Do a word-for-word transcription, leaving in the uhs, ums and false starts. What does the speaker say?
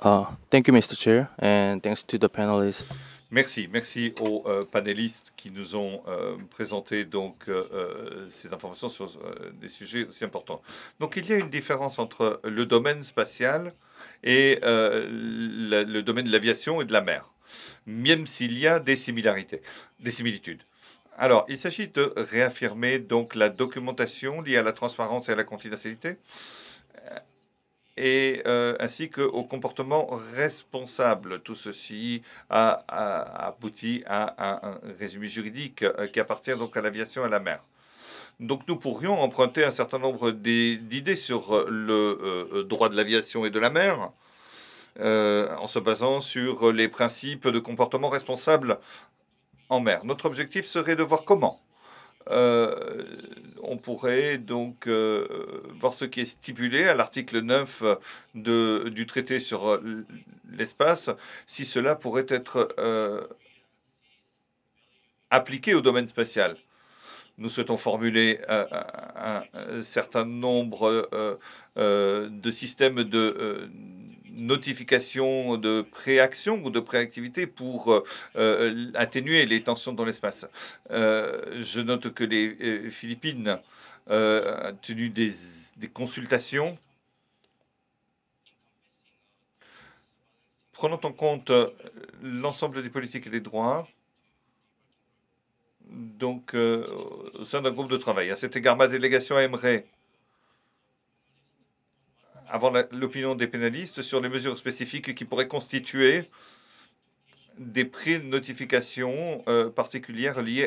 Uh, thank you, mister Chair, and thanks to the panelists. Merci, merci aux euh, panélistes qui nous ont euh, présenté donc euh, euh, ces informations sur euh, des sujets aussi importants. Donc il y a une différence entre le domaine spatial et euh, le, le domaine de l'aviation et de la mer, même s'il y a des similarités, des similitudes. Alors, il s'agit de réaffirmer donc la documentation liée à la transparence et à la confidentialité, et euh, ainsi qu'au comportement responsable. Tout ceci a, a- abouti à un, un résumé juridique euh, qui appartient donc à l'aviation et à la mer. Donc nous pourrions emprunter un certain nombre des- d'idées sur euh, le euh, droit de l'aviation et de la mer, euh, en se basant sur les principes de comportement responsable en mer. Notre objectif serait de voir comment euh, on pourrait donc euh, voir ce qui est stipulé à l'article neuf de, du traité sur euh, l'espace, si cela pourrait être euh, appliqué au domaine spatial. Nous souhaitons formuler euh, un, un certain nombre euh, euh, de systèmes de euh, notification de préaction ou de préactivité pour euh, euh, atténuer les tensions dans l'espace. Euh, je note que les euh, Philippines euh, ont tenu des, des consultations prenant en compte euh, l'ensemble des politiques et des droits, donc euh, au sein d'un groupe de travail. À cet égard, ma délégation aimerait avoir l'opinion des pénalistes sur les mesures spécifiques qui pourraient constituer des pré-notifications euh, particulières liées